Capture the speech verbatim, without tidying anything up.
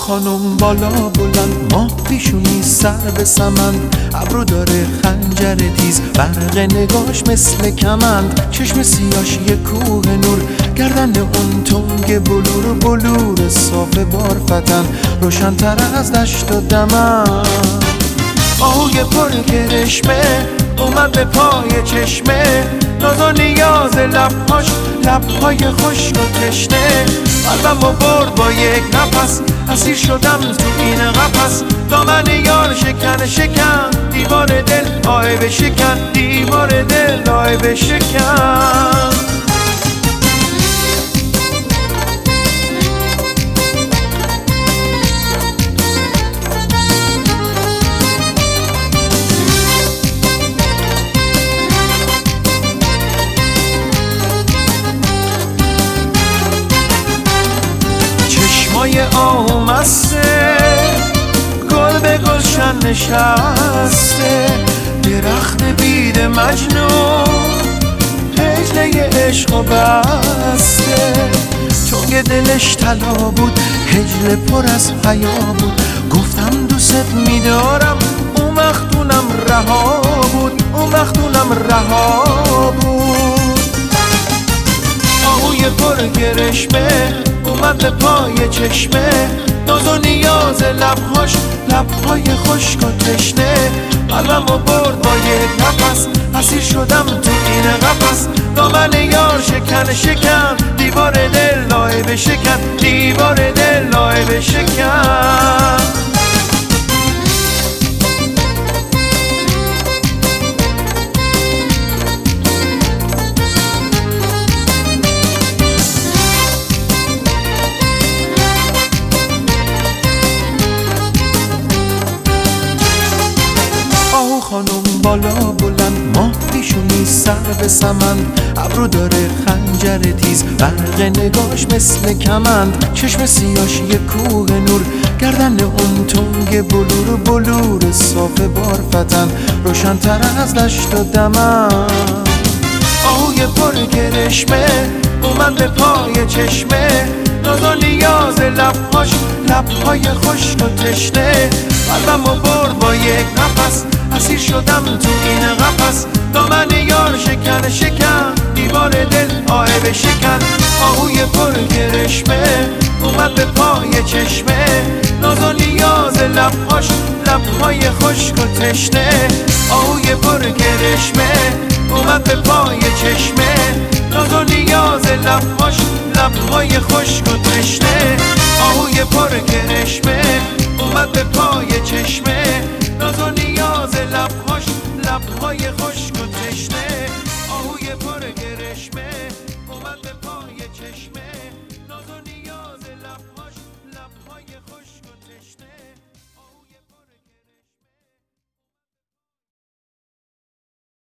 خانم بالا بلند، ماه پیشونی سر به سمند، ابرو داره خنجر تیز، برق نگاش مثل کمند، چشم سیاش یه کوه نور، گردن اون تنگ بلور بلور صاف بارفتن، روشن‌تر از دشت و دمن. آهوی پر کرشمه اومد به پای چشمه، ناز و نیاز لبهاش لبهای خشک و تشنه، قلبمو برد با یک نفس، اسیر شدم تو این قفس، دامن یار شکن شکن، دیوار دل آی بشکن، دیوار دل آی بشکن. چشمای آمسته گل به گلشن نشسته، درخت بید مجنون هجله عشق و بسته، تنگ دلش طلا بود هجله پر از حیا بود، گفتم دوست میدارم اون وقتونم رها بود، اون وقتونم رها بود. آهوی پر گرشمه اومد به پای چشمه، ناز و نیاز لبهاش لبهای خشک و تشنه، قلبمو برد با یک نفس، اسیر شدم تو این قفس، دامن یار شکن شکن، دیوار دل لای بشکن، دیوار دل لای بشکن. خانم بالا بلند، ماه پیشونی سر به سمند، ابرو داره خنجر تیز، برق نگاش مثل کمند، چشم سیاش یه کوه نور، گردن اون تنگ بلور بلور صاف بارفتن، روشن‌تر از دشت و دمن. آهوی پر کرشمه اومد به پای چشمه، ناز و نیاز لبهاش لبهای خشک و تشنه، قلبمو برد با یک نفس، اسیر شدم تو این قفس، دامن یار شکن شکن، دیوار دل آه بشکن. آهوی پر کرشمه اومد به پای چشمه، ناز و نیاز لبهاش لبهای خشک و تشنه، آهوی پر کرشمه اومد به پای چشمه، ناز و نیاز لبهاش لبهای خشک و تشنه، آهوی پر کرشمه اومد به پای